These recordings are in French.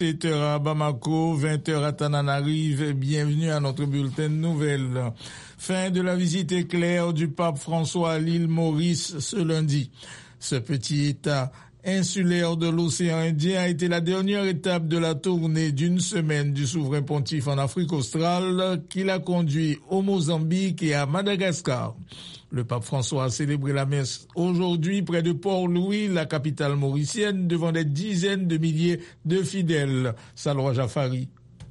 7h à Bamako, 20h à Tananarive. Bienvenue à notre bulletin de nouvelles. Fin de la visite éclair du pape François à l'île Maurice ce lundi. Ce petit État insulaire de l'océan Indien a été la dernière étape de la tournée d'une semaine du souverain pontife en Afrique australe qui l'a conduit au Mozambique et à Madagascar. Le pape François a célébré la messe aujourd'hui près de Port-Louis, la capitale mauricienne, devant des dizaines de milliers de fidèles. Salwa Jafari.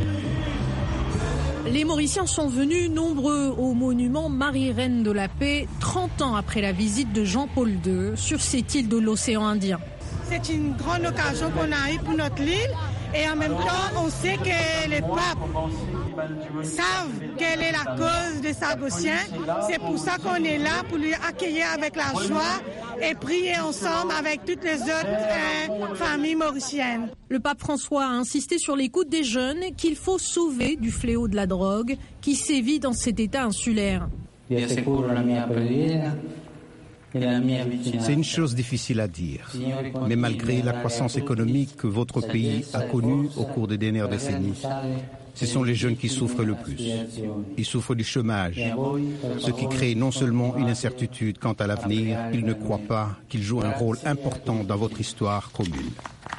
Les Mauriciens sont venus nombreux au monument Marie-Reine de la Paix, 30 ans après la visite de Jean-Paul II sur cette île de l'océan Indien. C'est une grande occasion qu'on a eue pour notre île et en même temps, on sait que les papes savent quelle est la cause des Sargossiens. C'est pour ça qu'on est là, pour lui accueillir avec la joie et prier ensemble avec toutes les autres familles mauriciennes. Le pape François a insisté sur l'écoute des jeunes qu'il faut sauver du fléau de la drogue qui sévit dans cet état insulaire. C'est une chose difficile à dire, mais malgré la croissance économique que votre pays a connue au cours des dernières décennies, ce sont les jeunes qui souffrent le plus. Ils souffrent du chômage, ce qui crée non seulement une incertitude quant à l'avenir, ils ne croient pas qu'ils jouent un rôle important dans votre histoire commune.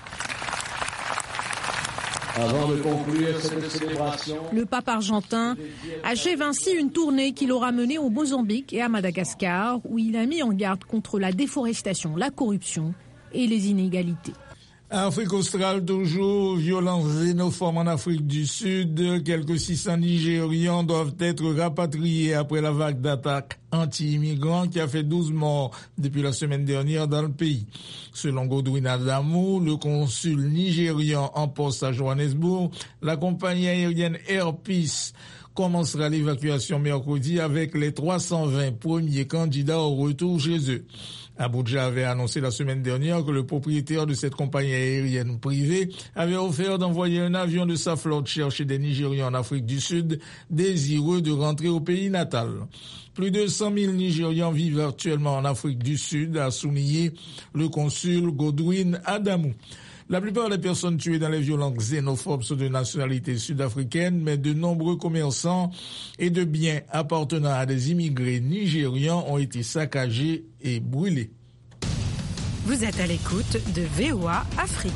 Avant de conclure cette célébration, le pape argentin achève ainsi une tournée qu'il aura menée au Mozambique et à Madagascar, où il a mis en garde contre la déforestation, la corruption et les inégalités. Afrique australe toujours, violences xénophobes en Afrique du Sud. Quelques 600 Nigérians doivent être rapatriés après la vague d'attaques anti-immigrants qui a fait 12 morts depuis la semaine dernière dans le pays. Selon Godwin Adamou, le consul nigérian en poste à Johannesburg, la compagnie aérienne Air Peace commencera l'évacuation mercredi avec les 320 premiers candidats au retour chez eux. Abuja avait annoncé la semaine dernière que le propriétaire de cette compagnie aérienne privée avait offert d'envoyer un avion de sa flotte chercher des Nigérians en Afrique du Sud désireux de rentrer au pays natal. Plus de 100 000 Nigérians vivent actuellement en Afrique du Sud, a souligné le consul Godwin Adamou. La plupart des personnes tuées dans les violences xénophobes sont de nationalité sud-africaine, mais de nombreux commerçants et de biens appartenant à des immigrés nigérians ont été saccagés et brûlés. Vous êtes à l'écoute de VOA Afrique.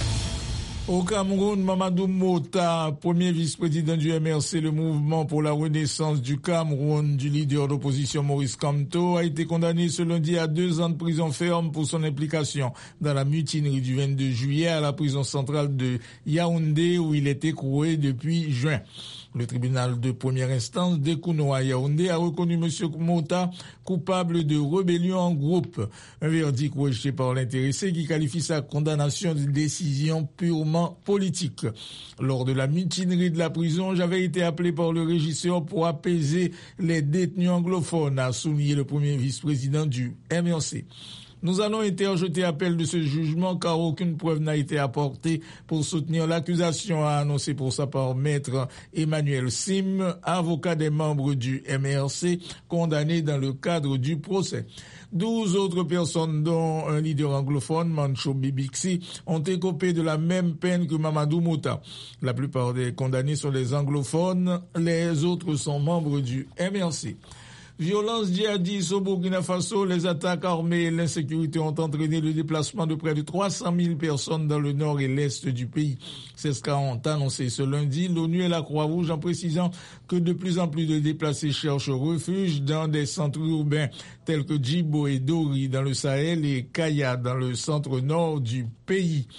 Au Cameroun, Mamadou Mota, premier vice-président du MRC, le mouvement pour la renaissance du Cameroun, du leader d'opposition Maurice Kamto, a été condamné ce lundi à 2 ans de prison ferme pour son implication dans la mutinerie du 22 juillet à la prison centrale de Yaoundé où il est écroué depuis juin. Le tribunal de première instance d'Ekouno à Yaoundé a reconnu M. Mota coupable de rébellion en groupe. Un verdict rejeté par l'intéressé qui qualifie sa condamnation de décision purement politique. Lors de la mutinerie de la prison, j'avais été appelé par le régisseur pour apaiser les détenus anglophones, a souligné le premier vice-président du MRC. Nous allons interjeter appel de ce jugement car aucune preuve n'a été apportée pour soutenir l'accusation, a annoncé pour sa part maître Emmanuel Sim, avocat des membres du MRC condamné dans le cadre du procès. 12 autres personnes, dont un leader anglophone, Mancho Bibixi, ont écopé de la même peine que Mamadou Mota. La plupart des condamnés sont des anglophones, les autres sont membres du MRC. Violence djihadiste au Burkina Faso, les attaques armées et l'insécurité ont entraîné le déplacement de près de 300 000 personnes dans le nord et l'est du pays. C'est ce qu'ont annoncé ce lundi l'ONU et la Croix-Rouge en précisant que de plus en plus de déplacés cherchent refuge dans des centres urbains tels que Djibo et Dori dans le Sahel et Kaya dans le centre-nord du pays.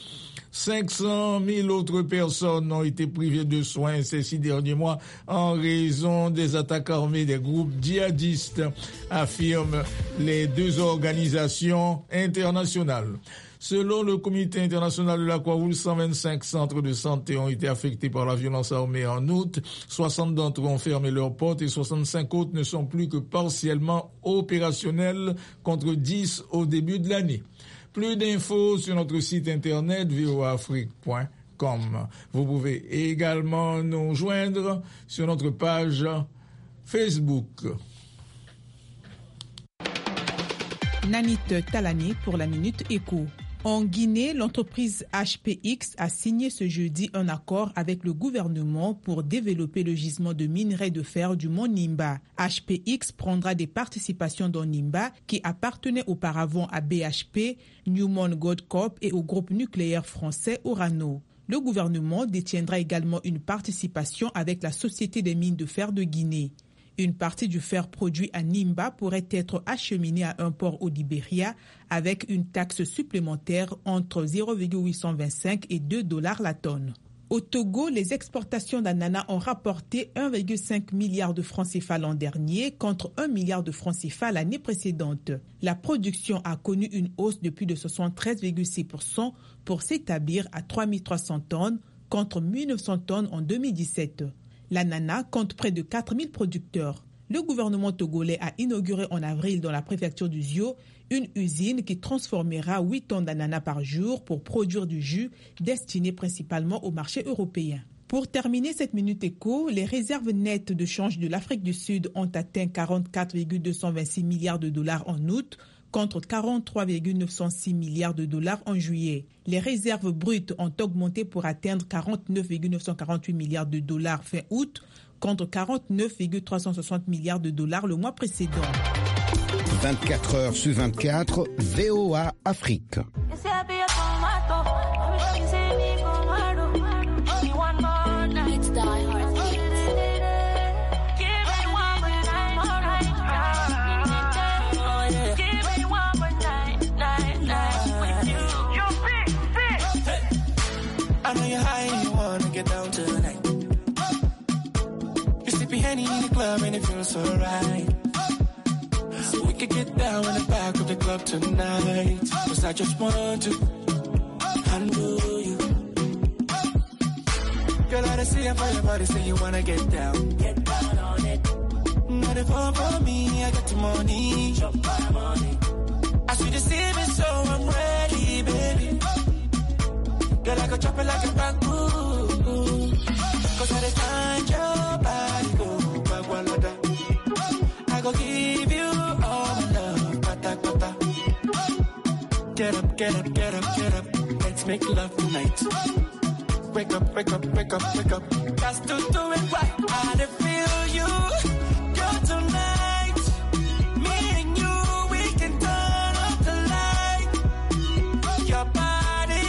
500 000 autres personnes ont été privées de soins ces 6 derniers mois en raison des attaques armées des groupes djihadistes, affirment les 2 organisations internationales. Selon le Comité international de la Croix-Rouge, 125 centres de santé ont été affectés par la violence armée en août. 60 d'entre eux ont fermé leurs portes et 65 autres ne sont plus que partiellement opérationnels contre 10 au début de l'année. Plus d'infos sur notre site internet voaafrique.com. Vous pouvez également nous joindre sur notre page Facebook. Nanit Talani pour la Minute Écho. En Guinée, l'entreprise HPX a signé ce jeudi un accord avec le gouvernement pour développer le gisement de minerai de fer du mont Nimba. HPX prendra des participations dans Nimba qui appartenait auparavant à BHP, Newmont Goldcorp et au groupe nucléaire français Orano. Le gouvernement détiendra également une participation avec la Société des mines de fer de Guinée. Une partie du fer produit à Nimba pourrait être acheminée à un port au Libéria avec une taxe supplémentaire entre 0,825 et $2 la tonne. Au Togo, les exportations d'ananas ont rapporté 1,5 milliard de francs CFA l'an dernier contre 1 milliard de francs CFA l'année précédente. La production a connu une hausse de plus de 73,6% pour s'établir à 3 300 tonnes contre 1 900 tonnes en 2017. L'ananas compte près de 4 000 producteurs. Le gouvernement togolais a inauguré en avril dans la préfecture du Zio une usine qui transformera 8 tonnes d'ananas par jour pour produire du jus destiné principalement au marché européen. Pour terminer cette Minute Éco, les réserves nettes de change de l'Afrique du Sud ont atteint 44,226 milliards de dollars en août, contre 43,906 milliards de dollars en juillet. Les réserves brutes ont augmenté pour atteindre 49,948 milliards de dollars fin août, contre 49,360 milliards de dollars le mois précédent. 24 heures sur 24, VOA Afrique. I know you're high and you wanna get down tonight. You're sipping Henny in the club and it feels so right. We could get down in the back of the club tonight. Cause I just want to handle you. Girl, I see it for your body, say you wanna get down. Get down on it. Not if all for me, I got the money. Drop my money. I see the ceiling, so I'm ready, baby. Girl, I go chop it like a bamboo. Cause I find your body go bagwalada. I go give you all my love, pata pata. Get up, get up, get up, get up. Let's make love tonight. Wake up, wake up, wake up, wake up. Got to do it right. I feel you, girl, tonight. Me and you, we can turn up the light. Your body.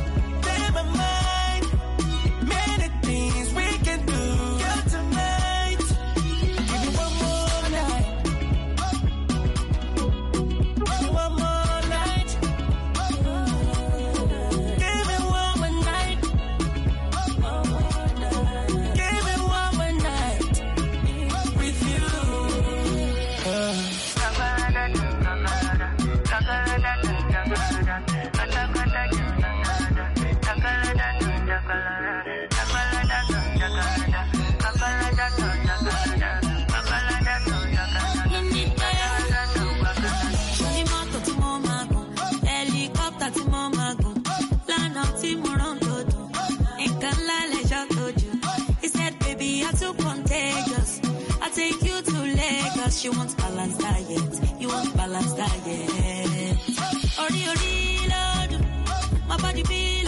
She wants balanced diet. You want balanced diet. Ori, Lord, my body be